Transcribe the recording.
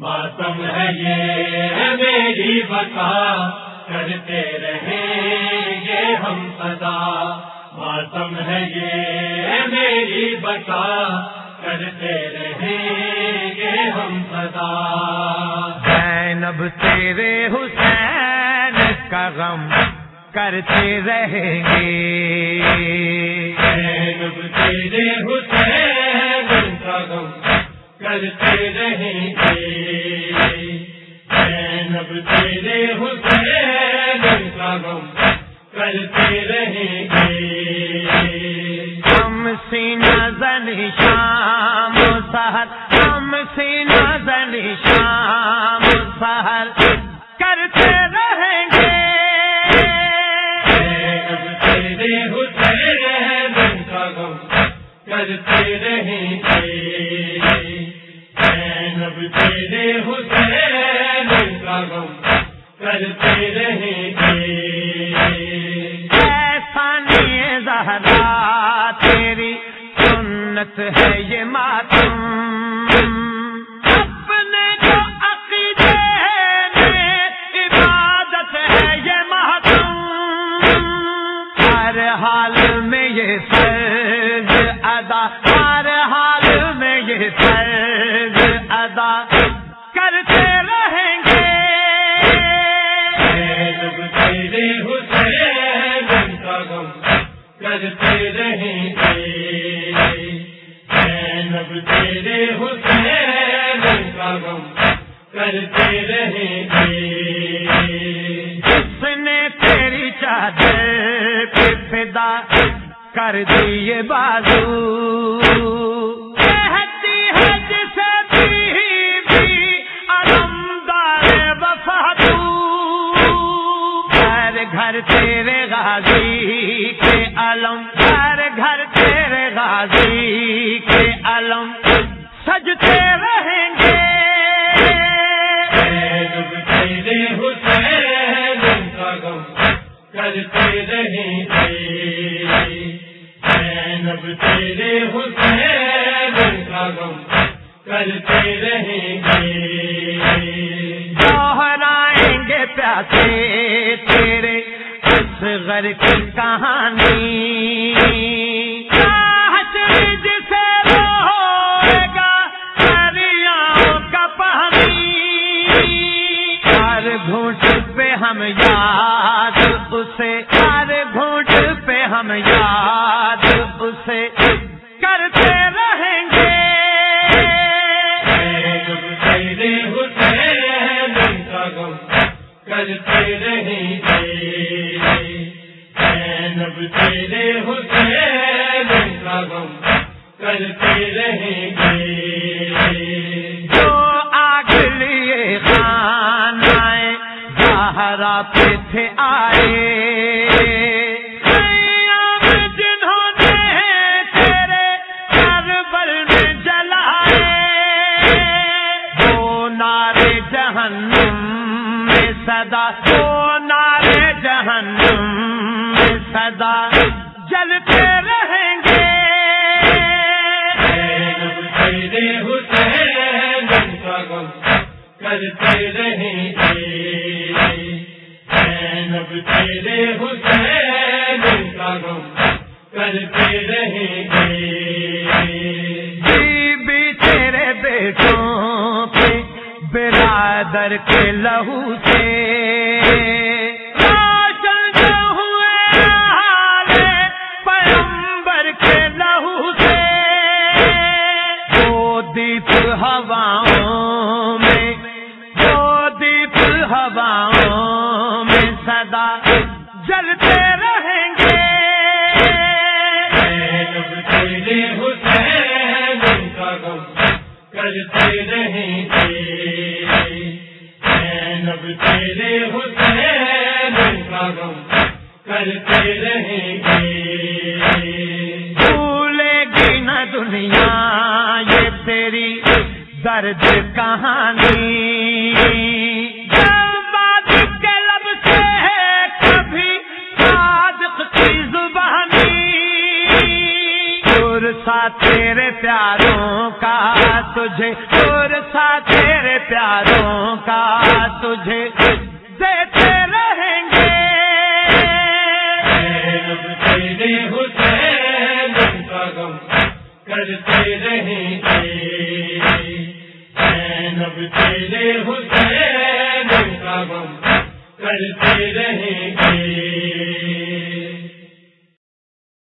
ماتم ہے یہ میری بقا، کرتے رہیں گے ہم سدا، ماتم ہے یہ میری بقا، کرتے رہیں گے ہم سدا۔ زینب تیرے حسین کا غم کرتے رہیں گے، زینب تیرے حسین کا غم کرتے رہیں گے، زینب تیرے حسین کا غم کرتے رہیں گے۔ ہم سینہ زنی شام و سحر، ہم سینہ زنی شام و سحر کرتے رہیں گے، زینب تیرے حسین کا غم کرتے رہیں گے، زینب تیرے حسین کا غم کرتے رہیں گے۔ ایسا نہیں زہرا تیری سنت ہے یہ ماتم، اپنے جو عقیدے میں عبادت ہے یہ ماتم، ہر حال میں یہ فرض ادا، ہر حال میں یہ فرض ادا کرتے رہیں گے، زینب تیرے حسین کا غم کرتے رہیں گے، زینب تیرے حسین کا غم کرتے رہیں گے۔ جس نے تیری چادر پہ فدا کر دیے بازو، کہتی ہے جسے بھی علمدار وفا تو، ہر گھر تیرے غازی کے علم، ہر گھر تیرے غازی کے علم سجتے رہیں گے، زینب تیرے حسین کا غم کرتے رہیں گے، زینب تیرے حسین کا غم کرتے رہیں گے۔ دوہرائیں گے پیاسے تیرے اصغر کی کہانی، حشر جسے روئے گا دریاؤں کا پانی، ہر گھونٹ پہ ہم یاد اسے، ہر گھونٹ پہ ہم یاد اسے کرتے رہیں گے، زینب تیرے حسین کا غم کرتے رہیں گے، زینب تیرے حسین کا غم کرتے رہیں گے۔ جو آگ لیے خان آئے زہرا پہ تھے آئے، جنہوں نے تیرے کربل میں جلائے، وہ نارے جہنم میں صدا، وہ نارے جہنم میں صدا جلتے رہیں گے، زینب تیرے حسین کا غم کرتے رہیں گے، زینب تیرے حسین کا غم کرتے رہیں گے۔ بی بی تیرے بیٹوں پہ برادر کے لہو سے روشن جو ہوئے آلے پیغمبر کے لہو سے، وہ دیپ ہواؤں میں، وہ دیپ ہواؤں میں صدا جلتے رہیں گے، زینب تیرے حسین کا غم کرتے رہیں گے، زینب تیرے حسین کا غم کرتے رہیں گے۔ بھولے گی نہ دنیا یہ تیری درد کہانی، بات کے لب سے کبھی صادق کی زبانی، سا تیرے پیاروں کا تجھے، سا تیرے تیرے پیاروں کا تجھے دیتے رہیں گے. زینب تیرے حسین کا غم کرتے رہیں گے. زینب تیرے حسین کا غم کرتے رہیں گے.